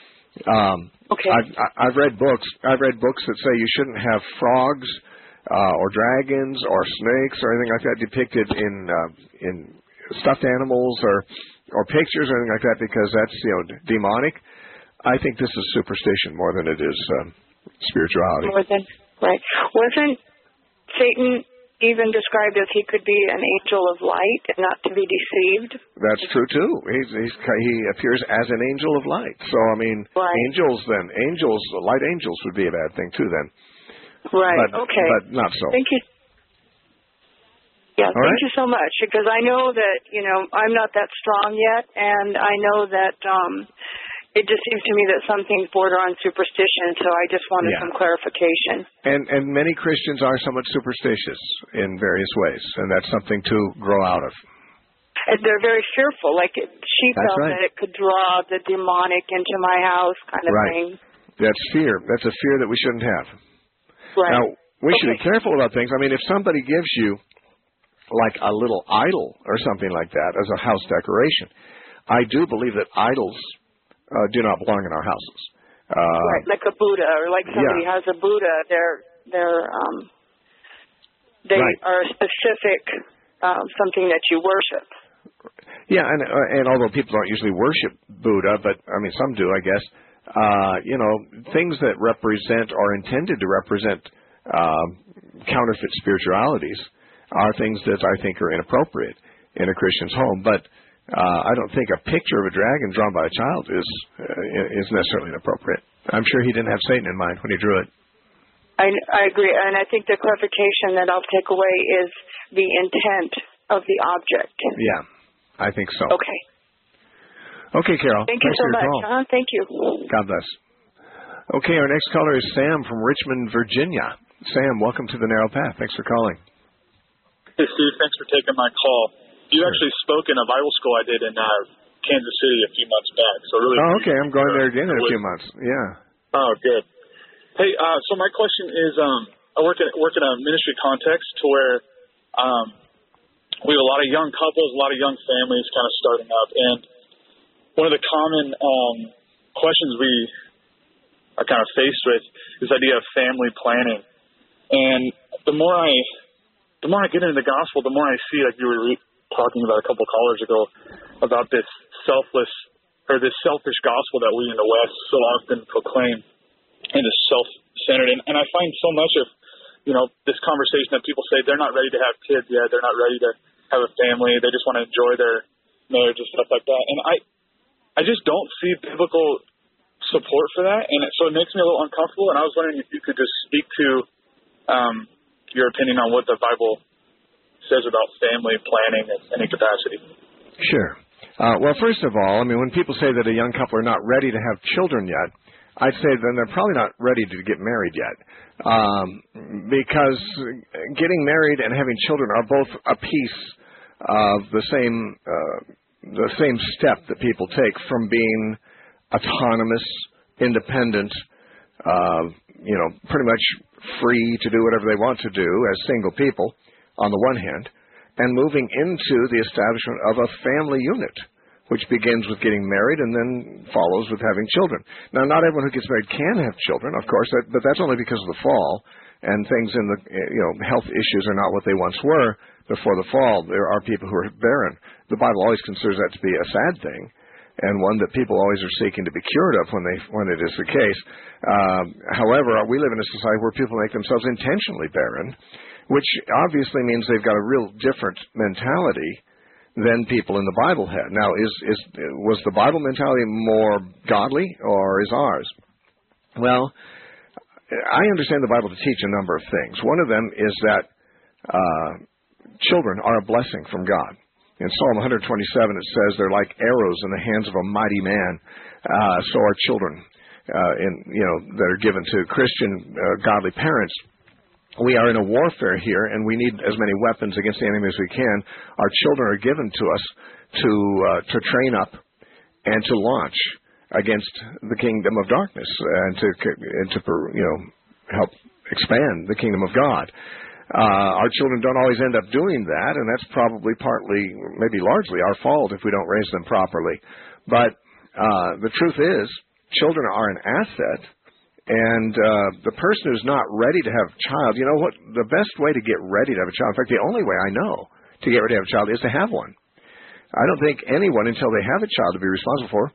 S10: Okay.
S3: I've read books. I've read books that say you shouldn't have frogs or dragons or snakes or anything like that depicted in stuffed animals or pictures or anything like that, because that's, you know, demonic. I think this is superstition more than it is spirituality.
S10: Right. Wasn't Satan even described as he could be an angel of light and not to be deceived?
S3: That's true too. He appears as an angel of light. So I mean,
S10: right.
S3: Light angels would be a bad thing too then.
S10: Right.
S3: Okay. But not so.
S10: Thank you. Yeah, thank you so much, because I know that, you know, I'm not that strong yet, and I know that it just seems to me that some things border on superstition, so I just wanted some clarification.
S3: And many Christians are somewhat superstitious in various ways, and that's something to grow out of.
S10: And they're very fearful, like she felt that it could draw the demonic into my house kind of thing.
S3: That's fear. That's a fear that we shouldn't have.
S10: Right.
S3: Now, we should be careful about things. I mean, if somebody gives you like a little idol or something like that as a house decoration, I do believe that idols do not belong in our houses.
S10: Right, like a Buddha, or like somebody has a Buddha. They are specific something that you worship.
S3: Yeah, and although people don't usually worship Buddha, but I mean some do, I guess. You know, things that represent or intended to represent counterfeit spiritualities are things that I think are inappropriate in a Christian's home. But I don't think a picture of a dragon drawn by a child is necessarily inappropriate. I'm sure he didn't have Satan in mind when he drew it.
S10: I agree, and I think the clarification that I'll take away is the intent of the object.
S3: Yeah, I think so.
S10: Okay.
S3: Okay, Carol.
S10: Thank you so much. Thank you.
S3: God bless. Okay, our next caller is Sam from Richmond, Virginia. Sam, welcome to the Narrow Path. Thanks for calling.
S11: Hey, Steve. Thanks for taking my call. You actually spoke in a Bible school I did in Kansas City a few months back. So really.
S3: Oh, okay. I'm going there again in a few months. Yeah.
S11: Oh, good. Hey, so my question is, I work in a ministry context to where we have a lot of young couples, a lot of young families kind of starting up, and one of the common questions we kind of faced with this idea of family planning. And the more I get into the gospel, the more I see, like you were talking about a couple of callers ago, about this selfish gospel that we in the West so often proclaim, and is self-centered. And I find so much of, this conversation that people say they're not ready to have kids yet, they're not ready to have a family, they just want to enjoy their marriage and stuff like that. And I just don't see biblical support for that, and so it makes me a little uncomfortable. And I was wondering if you could just speak to your opinion on what the Bible says about family planning in any capacity.
S3: Sure. Well, first of all, when people say that a young couple are not ready to have children yet, I'd say then they're probably not ready to get married yet, because getting married and having children are both a piece of the same step that people take from being autonomous, independent, pretty much free to do whatever they want to do as single people on the one hand, and moving into the establishment of a family unit, which begins with getting married and then follows with having children. Now, not everyone who gets married can have children, of course, but that's only because of the fall, and things in the health issues are not what they once were before the fall. There are people who are barren. The Bible always considers that to be a sad thing, and one that people always are seeking to be cured of when it is the case. However, we live in a society where people make themselves intentionally barren, which obviously means they've got a real different mentality than people in the Bible had. Now, was the Bible mentality more godly, or is ours? Well, I understand the Bible to teach a number of things. One of them is that children are a blessing from God. In Psalm 127, it says they're like arrows in the hands of a mighty man. So are children, that are given to Christian godly parents. We are in a warfare here, and we need as many weapons against the enemy as we can. Our children are given to us to train up and to launch against the kingdom of darkness, and to help expand the kingdom of God. Our children don't always end up doing that, and that's probably partly, maybe largely, our fault if we don't raise them properly. But the truth is, children are an asset. And the person who's not ready to have a child, the best way to get ready to have a child, in fact, the only way I know to get ready to have a child is to have one. I don't think anyone, until they have a child to be responsible for,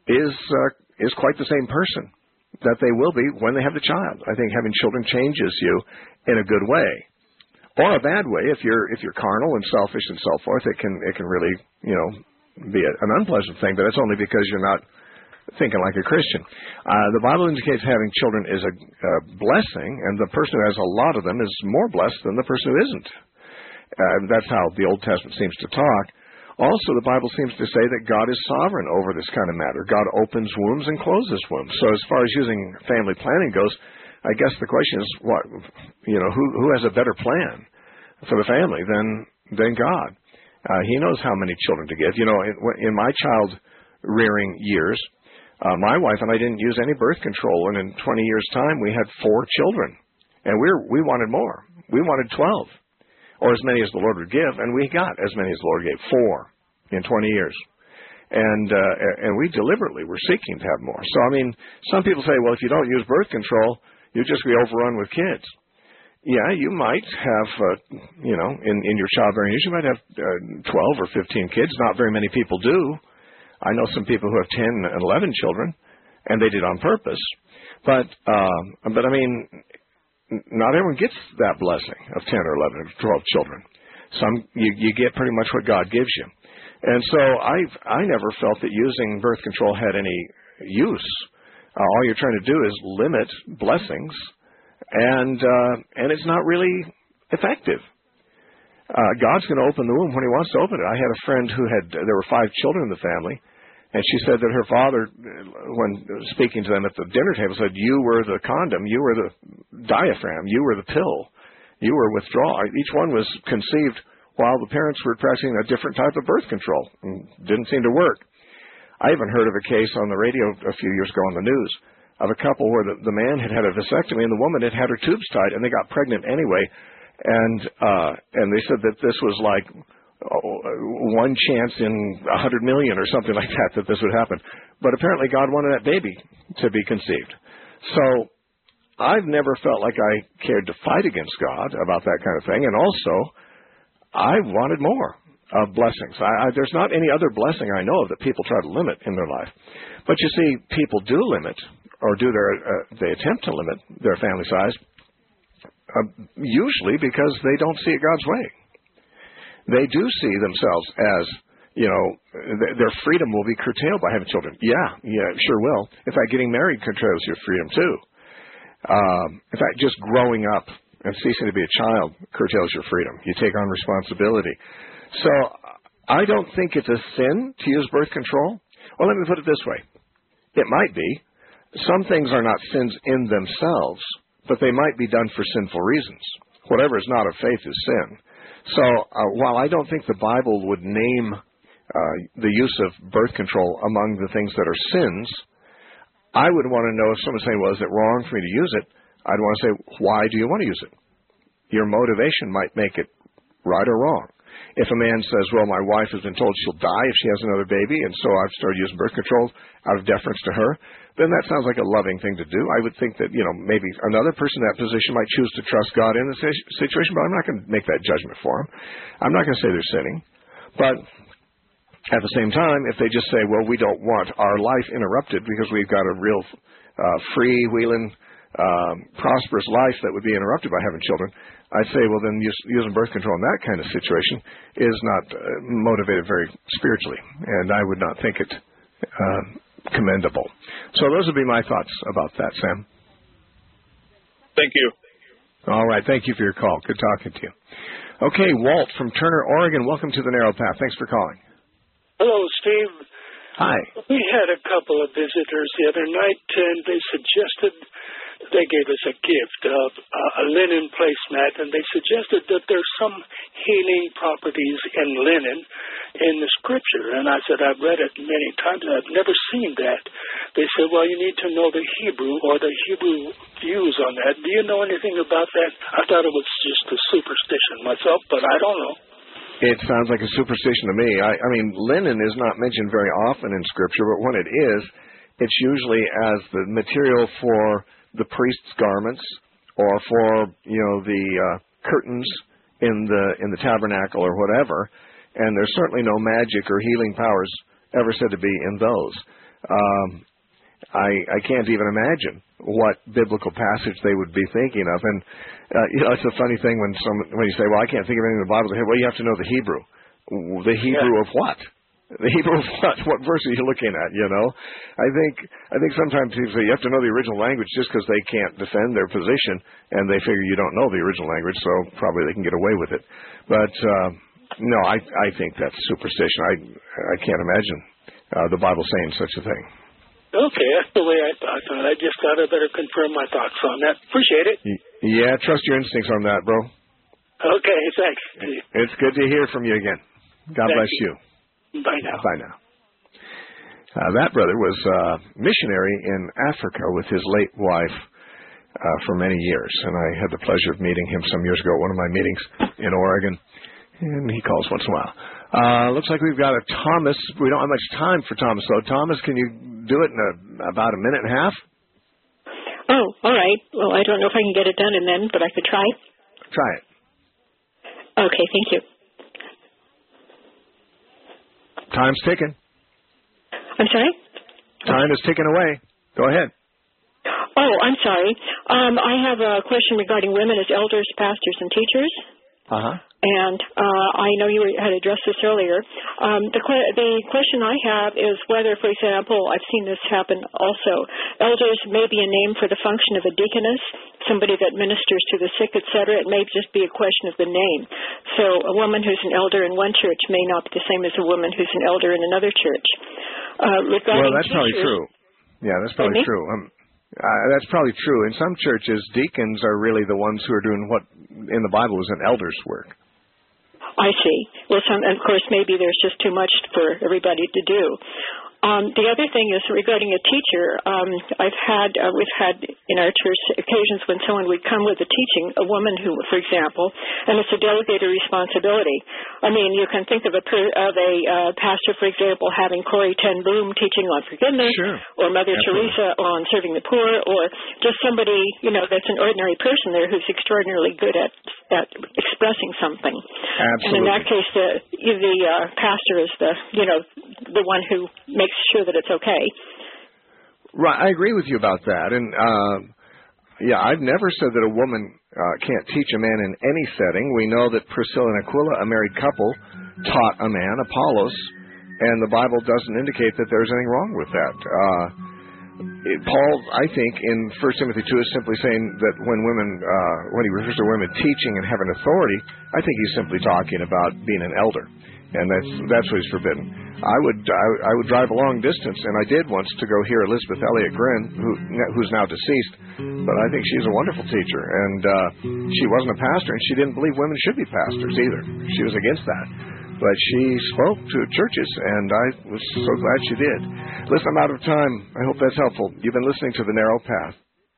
S3: is quite the same person that they will be when they have the child. I think having children changes you in a good way, or a bad way. If you're carnal and selfish and so forth, it can really be an unpleasant thing. But that's only because you're not thinking like a Christian. The Bible indicates having children is a blessing, and the person who has a lot of them is more blessed than the person who isn't. That's how the Old Testament seems to talk. Also, the Bible seems to say that God is sovereign over this kind of matter. God opens wombs and closes wombs. So as far as using family planning goes, I guess the question is, who has a better plan for the family than God? He knows how many children to give. In my child rearing years, my wife and I didn't use any birth control, and in 20 years' time, we had 4 children, and we wanted more. We wanted 12, or as many as the Lord would give, and we got as many as the Lord gave, 4 in 20 years, and we deliberately were seeking to have more. So, some people say, well, if you don't use birth control, you'll just be overrun with kids. Yeah, you might have, in your childbearing years, you might have 12 or 15 kids. Not very many people do. I know some people who have 10 and 11 children, and they did on purpose. But not everyone gets that blessing of 10 or 11 or 12 children. You get pretty much what God gives you. And so I never felt that using birth control had any use. All you're trying to do is limit blessings, and it's not really effective. God's going to open the womb when He wants to open it. I had a friend there were 5 children in the family, and she said that her father, when speaking to them at the dinner table, said, you were the condom, you were the diaphragm, you were the pill, you were withdrawal. Each one was conceived while the parents were practicing a different type of birth control. Didn't seem to work. I even heard of a case on the radio a few years ago on the news of a couple where the man had a vasectomy and the woman had her tubes tied, and they got pregnant anyway. And they said that this was like one chance in 100 million or something like that this would happen. But apparently God wanted that baby to be conceived. So I've never felt like I cared to fight against God about that kind of thing. And also, I wanted more of blessings. There's not any other blessing I know of that people try to limit in their life. But you see, people do limit, or they attempt to limit their family size, usually because they don't see it God's way. They do see themselves as, their freedom will be curtailed by having children. Yeah, it sure will. In fact, getting married curtails your freedom too. In fact, just growing up and ceasing to be a child curtails your freedom. You take on responsibility. So I don't think it's a sin to use birth control. Well, let me put it this way. It might be. Some things are not sins in themselves, but they might be done for sinful reasons. Whatever is not of faith is sin. So while I don't think the Bible would name the use of birth control among the things that are sins, I would want to know if someone's saying, well, is it wrong for me to use it? I'd want to say, why do you want to use it? Your motivation might make it right or wrong. If a man says, well, my wife has been told she'll die if she has another baby, and so I've started using birth control out of deference to her, then that sounds like a loving thing to do. I would think that, maybe another person in that position might choose to trust God in the situation, but I'm not going to make that judgment for him. I'm not going to say they're sinning. But at the same time, if they just say, well, we don't want our life interrupted because we've got a real free-wheeling, prosperous life that would be interrupted by having children, I'd say, well, then using birth control in that kind of situation is not motivated very spiritually, and I would not think it commendable. So those would be my thoughts about that, Sam.
S11: Thank you.
S3: All right. Thank you for your call. Good talking to you. Okay, Walt from Turner, Oregon. Welcome to the Narrow Path. Thanks for calling.
S12: Hello, Steve.
S3: Hi.
S12: We had a couple of visitors the other night, and they gave us a gift of a linen placemat, and they suggested that there's some healing properties in linen in the Scripture. And I said, I've read it many times, and I've never seen that. They said, well, you need to know the Hebrew or the Hebrew views on that. Do you know anything about that? I thought it was just a superstition myself, but I don't know.
S3: It sounds like a superstition to me. I mean, linen is not mentioned very often in Scripture, but when it is, it's usually as the material for the priest's garments or for, the curtains in the tabernacle or whatever. And there's certainly no magic or healing powers ever said to be in those. I can't even imagine what biblical passage they would be thinking of. And, it's a funny thing when you say, well, I can't think of anything in the Bible. Well, you have to know the Hebrew. The Hebrew of what? The Hebrew of what? What verse are you looking at, I think sometimes people say you have to know the original language just because they can't defend their position, and they figure you don't know the original language, so probably they can get away with it. But, no, I think that's superstition. I can't imagine the Bible saying such a thing.
S12: Okay, that's the way I thought. I just thought I better confirm my thoughts on that. Appreciate it.
S3: Yeah, trust your instincts on that, bro.
S12: Okay, thanks.
S3: It's good to hear from you again. God bless you.
S12: Bye now.
S3: Bye now. That brother was a missionary in Africa with his late wife for many years, and I had the pleasure of meeting him some years ago at one of my meetings in Oregon, and he calls once in a while. Looks like we've got a Thomas. We don't have much time for Thomas, though. Thomas, can you do it in about a minute and a half?
S13: Oh, all right. Well, I don't know if I can get it done in then, but I could try.
S3: Try it.
S13: Okay, thank you.
S3: Time's ticking.
S13: I'm sorry?
S3: Time is ticking away. Go ahead.
S13: Oh, I'm sorry. I have a question regarding women as elders, pastors, and teachers.
S3: Uh-huh.
S13: And I know you had addressed this earlier. The question I have is whether, for example, I've seen this happen also, elders may be a name for the function of a deaconess, somebody that ministers to the sick, etc. It may just be a question of the name. So a woman who's an elder in one church may not be the same as a woman who's an elder in another church.
S3: Well, that's probably true. Yeah, that's probably true. That's probably true. In some churches, deacons are really the ones who are doing what in the Bible is an elder's work.
S13: I see. Well, of course, maybe there's just too much for everybody to do. The other thing is regarding a teacher. We've had in our church occasions when someone would come with a teaching, a woman who, for example, and it's a delegated responsibility. I mean, you can think of a pastor, for example, having Corrie ten Boom teaching on forgiveness, or Mother Teresa on serving the poor, or just somebody, that's an ordinary person there who's extraordinarily good at expressing something.
S3: Absolutely.
S13: And in that case, the pastor is the one who makes sure that it's okay.
S3: Right, I agree with you about that. And I've never said that a woman can't teach a man in any setting. We know that Priscilla and Aquila, a married couple, taught a man, Apollos, and the Bible doesn't indicate that there's anything wrong with that. Paul, I think, in 1 Timothy 2 is simply saying that when he refers to women teaching and having authority, I think he's simply talking about being an elder, and that's what he's forbidden. I would drive a long distance, and I did once, to go hear Elizabeth Elliot Grin, who's now deceased, but I think she's a wonderful teacher, and she wasn't a pastor, and she didn't believe women should be pastors either. She was against that. But she spoke to churches, and I was so glad she did. Listen, I'm out of time. I hope that's helpful. You've been listening to The Narrow Path.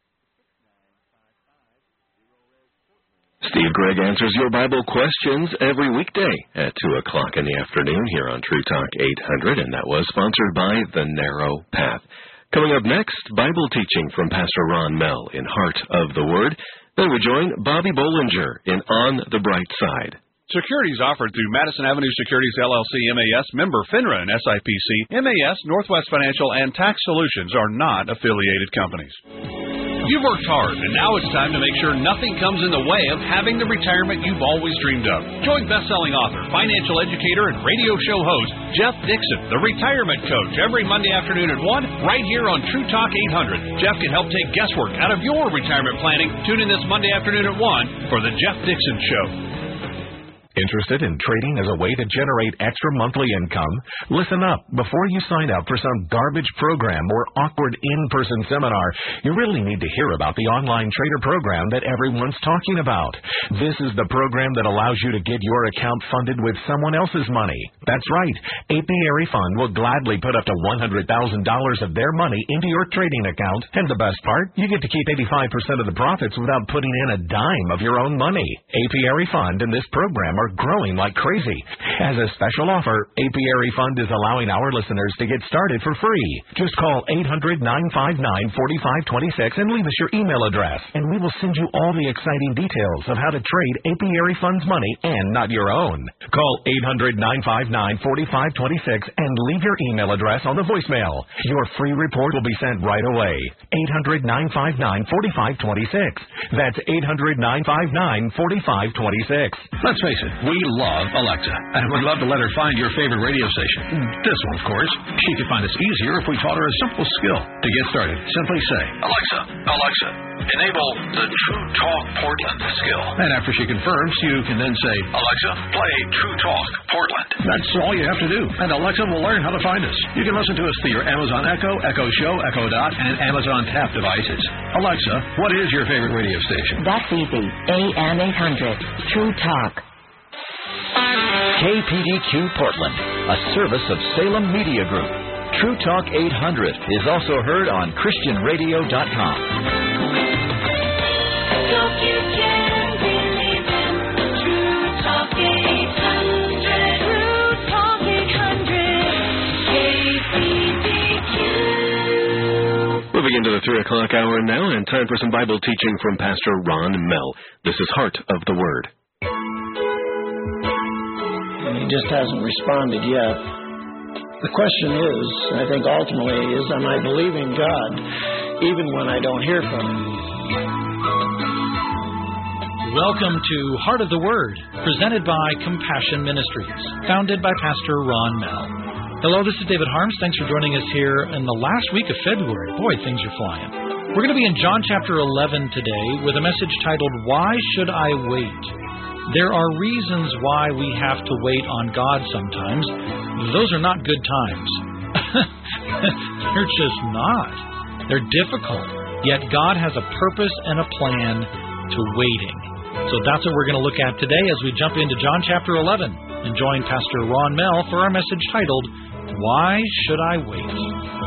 S1: Steve Gregg answers your Bible questions every weekday at 2 o'clock in the afternoon here on True Talk 800, and that was sponsored by The Narrow Path. Coming up next, Bible teaching from Pastor Ron Mell in Heart of the Word. Then we join Bobby Bollinger in On the Bright Side.
S14: Securities offered through Madison Avenue Securities LLC, MAS, member FINRA and SIPC. MAS, Northwest Financial, and Tax Solutions are not affiliated companies. You've worked hard, and now it's time to make sure nothing comes in the way of having the retirement you've always dreamed of. Join best-selling author, financial educator, and radio show host Jeff Dixon, the Retirement Coach, every Monday afternoon at 1, right here on True Talk 800. Jeff can help take guesswork out of your retirement planning. Tune in this Monday afternoon at 1 for The Jeff Dixon Show.
S15: Interested in trading as a way to generate extra monthly income? Listen up. Before you sign up for some garbage program or awkward in-person seminar, you really need to hear about the online trader program that everyone's talking about. This is the program that allows you to get your account funded with someone else's money. That's right. Apiary Fund will gladly put up to $100,000 of their money into your trading account. And the best part, you get to keep 85% of the profits without putting in a dime of your own money. Apiary Fund and this program are growing like crazy. As a special offer, Apiary Fund is allowing our listeners to get started for free. Just call 800-959-4526 and leave us your email address, and we will send you all the exciting details of how to trade Apiary Fund's money and not your own. Call 800-959-4526 and leave your email address on the voicemail. Your free report will be sent right away. 800-959-4526. That's 800-959-4526.
S16: Let's face it, we love Alexa, and would love to let her find your favorite radio station. This one, of course. She could find us easier if we taught her a simple skill. To get started, simply say, Alexa, enable the True Talk Portland skill. And after she confirms, you can then say, Alexa, play True Talk Portland. That's all you have to do, and Alexa will learn how to find us. You can listen to us through your Amazon Echo, Echo Show, Echo Dot, and Amazon Tap devices. Alexa, what is your favorite radio station?
S17: That's easy. AM 800, True Talk.
S18: KPDQ Portland, a service of Salem Media Group. True Talk 800 is also heard on ChristianRadio.com.
S1: Moving into the 3 o'clock hour now, and time for some Bible teaching from Pastor Ron Mell. This is Heart of the Word.
S19: He just hasn't responded yet. The question is, I think ultimately, is am I believing God even when I don't hear from Him?
S20: Welcome to Heart of the Word, presented by Compassion Ministries, founded by Pastor Ron Mell. Hello, this is David Harms. Thanks for joining us here in the last week of February. Boy, things are flying. We're going to be in John chapter 11 today with a message titled, Why Should I Wait? There are reasons why we have to wait on God sometimes. Those are not good times. They're just not. They're difficult. Yet God has a purpose and a plan to waiting. So that's what we're going to look at today as we jump into John chapter 11 and join Pastor Ron Mell for our message titled, Why Should I Wait?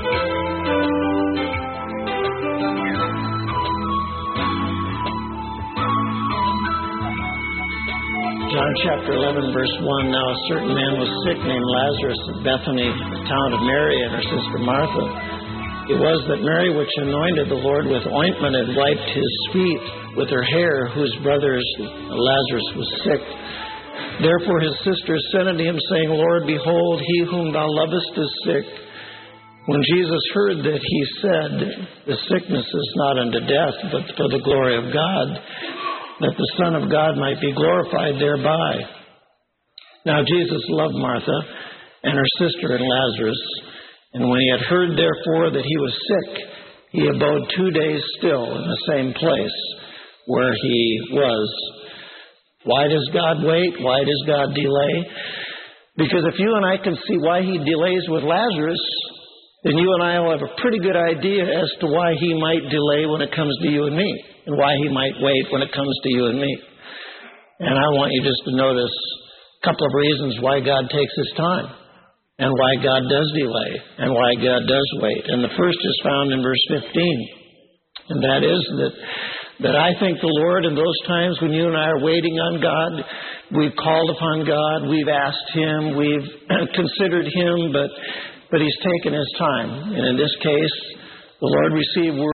S19: John chapter 11, verse 1. Now a certain man was sick named Lazarus of Bethany, the town of Mary and her sister Martha. It was that Mary, which anointed the Lord with ointment, had wiped his feet with her hair, whose brother Lazarus was sick. Therefore his sisters sent unto him, saying, Lord, behold, he whom thou lovest is sick. When Jesus heard that, he said, The sickness is not unto death, but for the glory of God, that the Son of God might be glorified thereby. Now Jesus loved Martha and her sister and Lazarus. And when he had heard, therefore, that he was sick, he abode 2 days still in the same place where he was. Why does God wait? Why does God delay? Because if you and I can see why he delays with Lazarus, then you and I will have a pretty good idea as to why he might delay when it comes to you and me, and why he might wait when it comes to you and me. And I want you just to notice a couple of reasons why God takes his time, and why God does delay, and why God does wait. And the first is found in verse 15, and that is that I think the Lord, in those times when you and I are waiting on God, we've called upon God, we've asked him, we've considered him, but he's taken his time. And in this case, the Lord received word